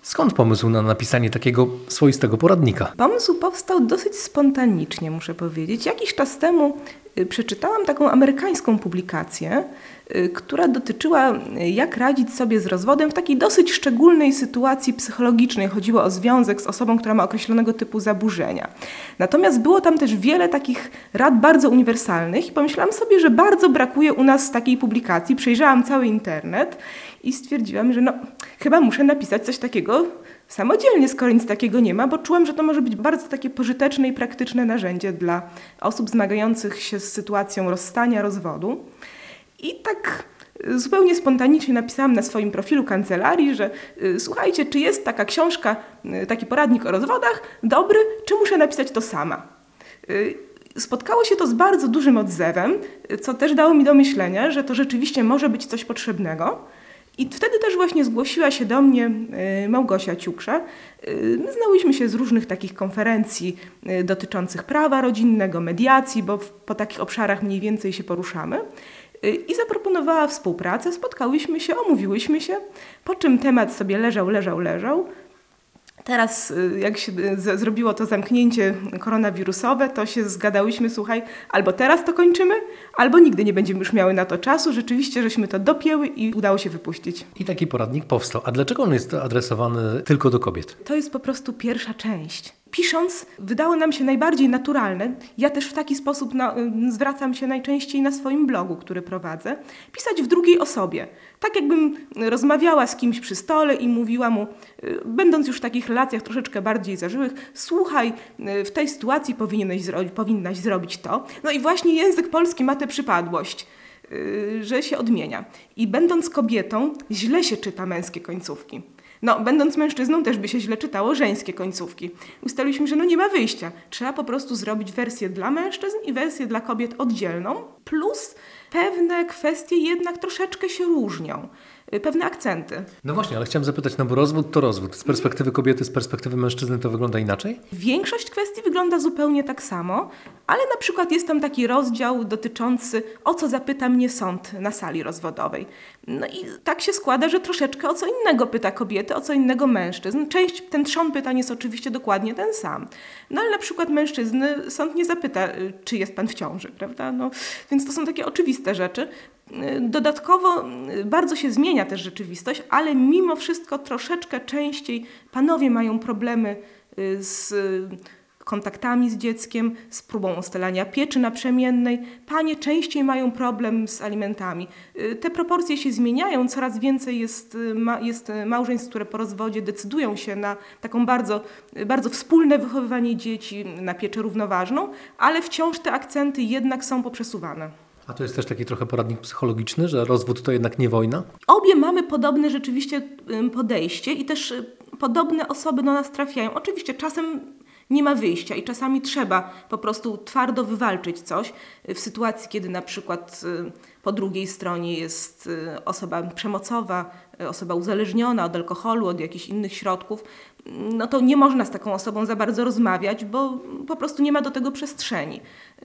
Skąd pomysł na napisanie takiego swoistego poradnika? Pomysł powstał dosyć spontanicznie, muszę powiedzieć. Jakiś czas temu przeczytałam taką amerykańską publikację, która dotyczyła, jak radzić sobie z rozwodem w takiej dosyć szczególnej sytuacji psychologicznej. Chodziło o związek z osobą, która ma określonego typu zaburzenia. Natomiast było tam też wiele takich rad bardzo uniwersalnych i pomyślałam sobie, że bardzo brakuje u nas takiej publikacji. Przejrzałam cały internet i stwierdziłam, że chyba muszę napisać coś takiego samodzielnie, skoro nic takiego nie ma, bo czułam, że to może być bardzo takie pożyteczne i praktyczne narzędzie dla osób zmagających się z sytuacją rozstania, rozwodu. I tak zupełnie spontanicznie napisałam na swoim profilu kancelarii, że słuchajcie, czy jest taka książka, taki poradnik o rozwodach dobry, czy muszę napisać to sama? Spotkało się to z bardzo dużym odzewem, co też dało mi do myślenia, że to rzeczywiście może być coś potrzebnego. I wtedy też właśnie zgłosiła się do mnie Małgosia Ciuksza. My znałyśmy się z różnych takich konferencji dotyczących prawa rodzinnego, mediacji, bo po takich obszarach mniej więcej się poruszamy. I zaproponowała współpracę, spotkałyśmy się, omówiłyśmy się, po czym temat sobie leżał. Teraz, jak się zrobiło to zamknięcie koronawirusowe, to się zgadałyśmy, słuchaj, albo teraz to kończymy, albo nigdy nie będziemy już miały na to czasu. Rzeczywiście, żeśmy to dopięły i udało się wypuścić. I taki poradnik powstał. A dlaczego on jest adresowany tylko do kobiet? To jest po prostu pierwsza część. Pisząc, wydało nam się najbardziej naturalne, ja też w taki sposób zwracam się najczęściej na swoim blogu, który prowadzę, pisać w drugiej osobie. Tak jakbym rozmawiała z kimś przy stole i mówiła mu, będąc już w takich relacjach troszeczkę bardziej zażyłych, słuchaj, w tej sytuacji powinnaś zrobić to. No i właśnie język polski ma tę przypadłość, że się odmienia. I będąc kobietą, źle się czyta męskie końcówki. Będąc mężczyzną też by się źle czytało żeńskie końcówki. Ustaliliśmy, że nie ma wyjścia. Trzeba po prostu zrobić wersję dla mężczyzn i wersję dla kobiet oddzielną, plus pewne kwestie jednak troszeczkę się różnią. Pewne akcenty. No właśnie, ale chciałem zapytać, bo rozwód to rozwód. Z perspektywy kobiety, z perspektywy mężczyzny to wygląda inaczej? Większość kwestii wygląda zupełnie tak samo, ale na przykład jest tam taki rozdział dotyczący, o co zapyta mnie sąd na sali rozwodowej. No i tak się składa, że troszeczkę o co innego pyta kobiety, o co innego mężczyzn. Ten trzon pytań jest oczywiście dokładnie ten sam. No ale na przykład mężczyzny sąd nie zapyta, czy jest pan w ciąży, prawda? Więc to są takie oczywiste rzeczy. Dodatkowo bardzo się zmienia też rzeczywistość, ale mimo wszystko troszeczkę częściej panowie mają problemy z kontaktami z dzieckiem, z próbą ustalania pieczy naprzemiennej. Panie częściej mają problem z alimentami. Te proporcje się zmieniają, coraz więcej jest małżeństw, które po rozwodzie decydują się na taką bardzo, bardzo wspólne wychowywanie dzieci, na pieczę równoważną, ale wciąż te akcenty jednak są poprzesuwane. A to jest też taki trochę poradnik psychologiczny, że rozwód to jednak nie wojna? Obie mamy podobne rzeczywiście podejście i też podobne osoby do nas trafiają. Oczywiście czasem nie ma wyjścia i czasami trzeba po prostu twardo wywalczyć coś w sytuacji, kiedy na przykład po drugiej stronie jest osoba przemocowa, osoba uzależniona od alkoholu, od jakichś innych środków. To nie można z taką osobą za bardzo rozmawiać, bo po prostu nie ma do tego przestrzeni.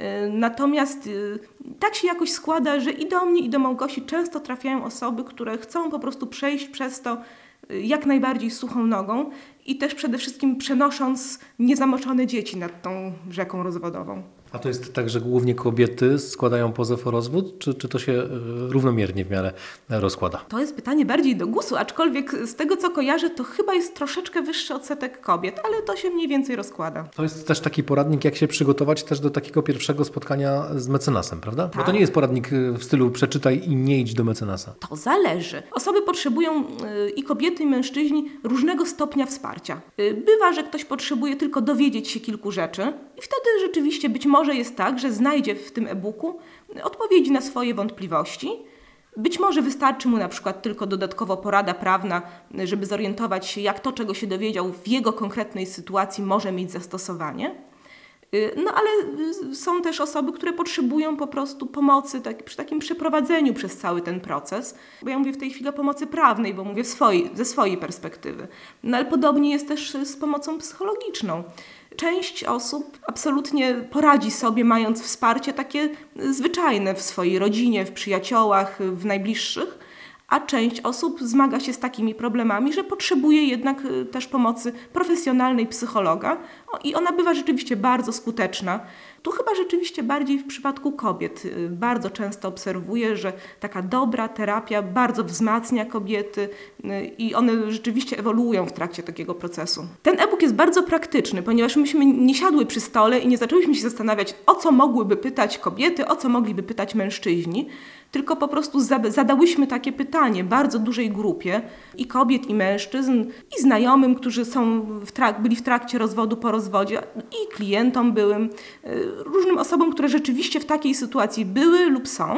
Natomiast tak się jakoś składa, że i do mnie, i do Małgosi często trafiają osoby, które chcą po prostu przejść przez to jak najbardziej suchą nogą i też przede wszystkim przenosząc niezamoczone dzieci nad tą rzeką rozwodową. A to jest tak, że głównie kobiety składają pozew o rozwód, czy to się równomiernie w miarę rozkłada? To jest pytanie bardziej do GUS-u, aczkolwiek z tego, co kojarzę, to chyba jest troszeczkę wyższy odsetek kobiet, ale to się mniej więcej rozkłada. To jest też taki poradnik, jak się przygotować też do takiego pierwszego spotkania z mecenasem, prawda? Tak. Bo to nie jest poradnik w stylu przeczytaj i nie idź do mecenasa. To zależy. Osoby potrzebują, i kobiety, i mężczyźni, różnego stopnia wsparcia. Bywa, że ktoś potrzebuje tylko dowiedzieć się kilku rzeczy i wtedy rzeczywiście być może jest tak, że znajdzie w tym e-booku odpowiedzi na swoje wątpliwości. Być może wystarczy mu na przykład tylko dodatkowo porada prawna, żeby zorientować się, jak to, czego się dowiedział w jego konkretnej sytuacji, może mieć zastosowanie. Ale są też osoby, które potrzebują po prostu pomocy przy takim przeprowadzeniu przez cały ten proces. Bo ja mówię w tej chwili o pomocy prawnej, bo mówię ze swojej perspektywy. Ale podobnie jest też z pomocą psychologiczną. Część osób absolutnie poradzi sobie, mając wsparcie takie zwyczajne w swojej rodzinie, w przyjaciołach, w najbliższych, a część osób zmaga się z takimi problemami, że potrzebuje jednak też pomocy profesjonalnej psychologa i ona bywa rzeczywiście bardzo skuteczna. Tu chyba rzeczywiście bardziej w przypadku kobiet. Bardzo często obserwuję, że taka dobra terapia bardzo wzmacnia kobiety i one rzeczywiście ewoluują w trakcie takiego procesu. Ten e-book jest bardzo praktyczny, ponieważ myśmy nie siadły przy stole i nie zaczęłyśmy się zastanawiać, o co mogłyby pytać kobiety, o co mogliby pytać mężczyźni, tylko po prostu zadałyśmy takie pytanie bardzo dużej grupie i kobiet, i mężczyzn, i znajomym, którzy byli w trakcie rozwodu, po rozwodzie, i klientom byłym, różnym osobom, które rzeczywiście w takiej sytuacji były lub są,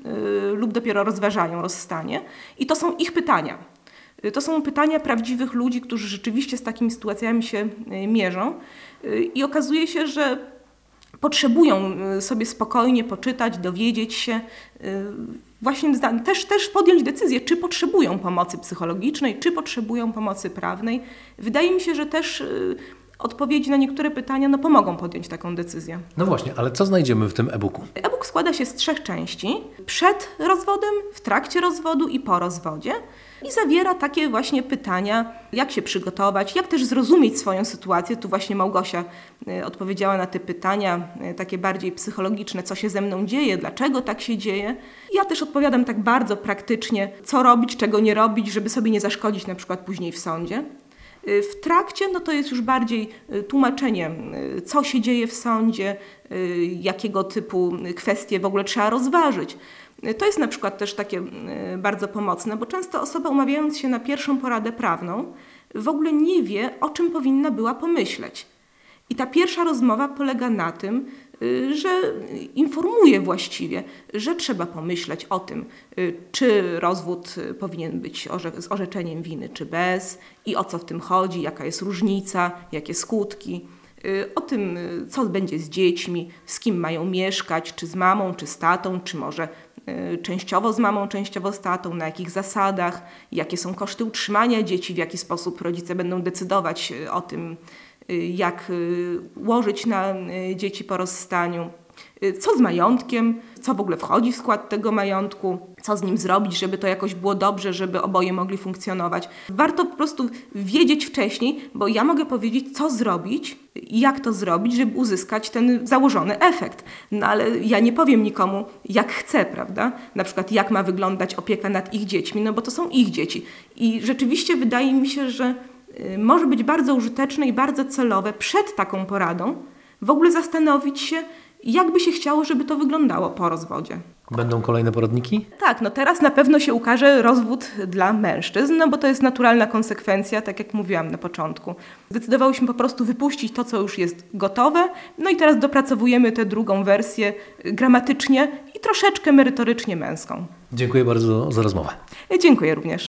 lub dopiero rozważają rozstanie. I to są ich pytania. To są pytania prawdziwych ludzi, którzy rzeczywiście z takimi sytuacjami się mierzą. I okazuje się, że potrzebują sobie spokojnie poczytać, dowiedzieć się, właśnie też podjąć decyzję, czy potrzebują pomocy psychologicznej, czy potrzebują pomocy prawnej. Wydaje mi się, że też odpowiedzi na niektóre pytania pomogą podjąć taką decyzję. No właśnie, ale co znajdziemy w tym e-booku? E-book składa się z 3 części. Przed rozwodem, w trakcie rozwodu i po rozwodzie. I zawiera takie właśnie pytania, jak się przygotować, jak też zrozumieć swoją sytuację. Tu właśnie Małgosia odpowiedziała na te pytania, takie bardziej psychologiczne, co się ze mną dzieje, dlaczego tak się dzieje. Ja też odpowiadam tak bardzo praktycznie, co robić, czego nie robić, żeby sobie nie zaszkodzić na przykład później w sądzie. W trakcie to jest już bardziej tłumaczenie, co się dzieje w sądzie, jakiego typu kwestie w ogóle trzeba rozważyć. To jest na przykład też takie bardzo pomocne, bo często osoba umawiając się na pierwszą poradę prawną w ogóle nie wie, o czym powinna była pomyśleć. I ta pierwsza rozmowa polega na tym, że informuje właściwie, że trzeba pomyśleć o tym, czy rozwód powinien być z orzeczeniem winy, czy bez, i o co w tym chodzi, jaka jest różnica, jakie skutki, o tym, co będzie z dziećmi, z kim mają mieszkać, czy z mamą, czy z tatą, czy może częściowo z mamą, częściowo z tatą, na jakich zasadach, jakie są koszty utrzymania dzieci, w jaki sposób rodzice będą decydować o tym, jak łożyć na dzieci po rozstaniu, co z majątkiem, co w ogóle wchodzi w skład tego majątku, co z nim zrobić, żeby to jakoś było dobrze, żeby oboje mogli funkcjonować. Warto po prostu wiedzieć wcześniej, bo ja mogę powiedzieć, co zrobić i jak to zrobić, żeby uzyskać ten założony efekt. No ale ja nie powiem nikomu, jak chcę, prawda? Na przykład, jak ma wyglądać opieka nad ich dziećmi, no bo to są ich dzieci. I rzeczywiście wydaje mi się, że może być bardzo użyteczne i bardzo celowe przed taką poradą w ogóle zastanowić się, jak by się chciało, żeby to wyglądało po rozwodzie. Będą kolejne poradniki? Tak, teraz na pewno się ukaże rozwód dla mężczyzn, bo to jest naturalna konsekwencja, tak jak mówiłam na początku. Zdecydowałyśmy po prostu wypuścić to, co już jest gotowe, i teraz dopracowujemy tę drugą wersję gramatycznie i troszeczkę merytorycznie męską. Dziękuję bardzo za rozmowę. Dziękuję również.